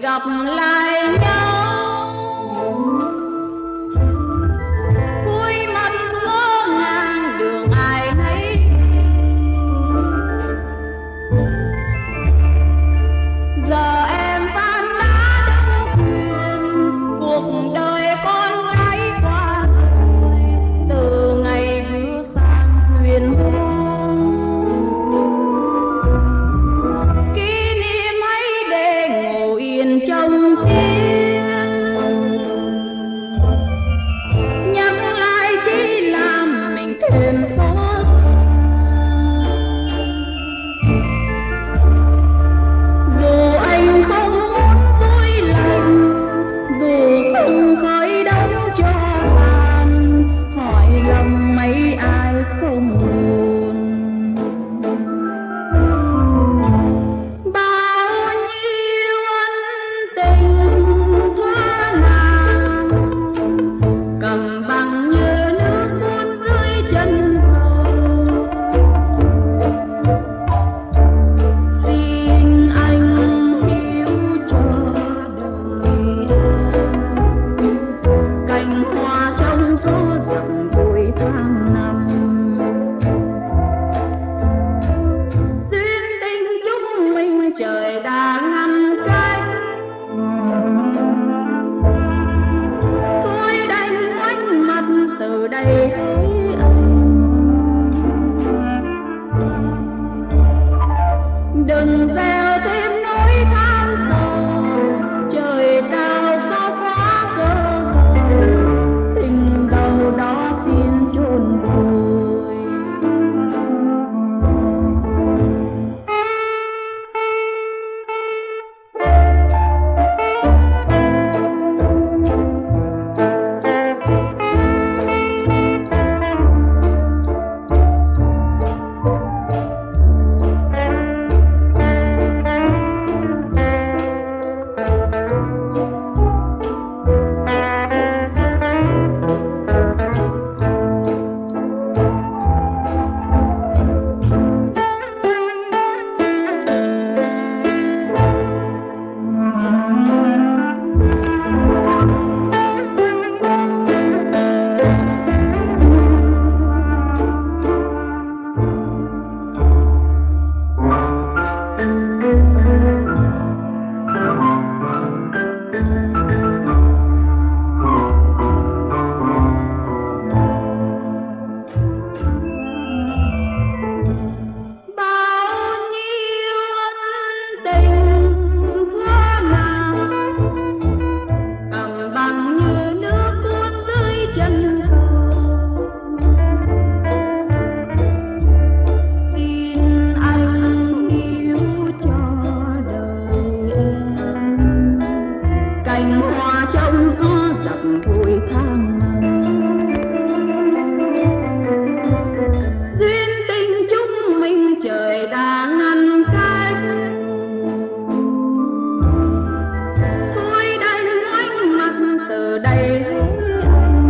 gặp lại nhau, cuối mắt ngỡ ngàng đường ai nấy. Giờ em van đã đóng thuyền, cuộc đời con gái qua đời, từ ngày bước sang thuyền hoa. Kỷ niệm ấy để ngồi yên trong tiếng, nhắc lại chỉ làm mình thêm xót xa. Dù anh không muốn vui lòng, dù không khói đóng cho tàn, hỏi lòng mấy ai không buồn. Bao nhiêu ân tình thoa nào, cầm bằng như nước cuốn dưới chân cầu. Xin anh hiểu cho đời em, cành hoa trong gió dặm cuối tháng năm. Duyên tình chúng mình trời đã ngăn cách, thôi đành ngoảnh mặt từ đây hỡi anh. Đừng gieo thêm nỗi than sầu, trời cao sao quá cơ cầu, tình đầu đó xin chôn vùi. Bao nhiêu ân tình thoa nào, cầm bằng như nước cuốn dưới chân cầu. Xin anh hiểu cho đời em, cành hoa trong gió dặm cuối tháng năm. Duyên tình chúng mình trời đã ngăn cách, thôi đành ngoảnh mặt từ đây hỡi anh.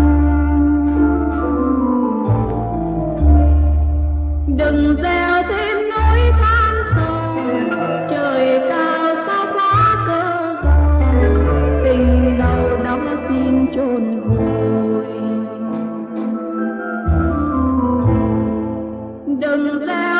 Đừng gieo thêm nỗi than sầu, trời cao sao quá cơ cầu, tình đầu đó xin chôn vùi. Đừng gieo